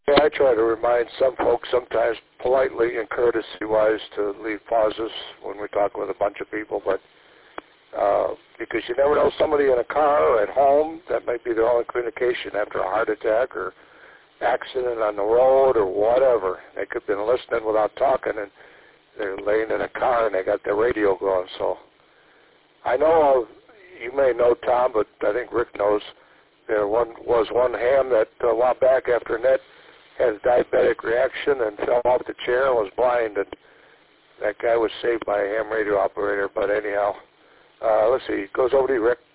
I try to remind some folks sometimes politely and courtesy-wise to leave pauses when we're talking with a bunch of people, but because you never know, somebody in a car or at home, that might be their only communication after a heart attack or accident on the road or whatever. They could have been listening without talking, and they're laying in a car and they got their radio going. So I know, you may know, Tom, but I think Rick knows, there was one ham that a while back after Ned had a diabetic reaction and fell off the chair and was blind, and that guy was saved by a ham radio operator. But anyhow, let's see, it goes over to you, Rick.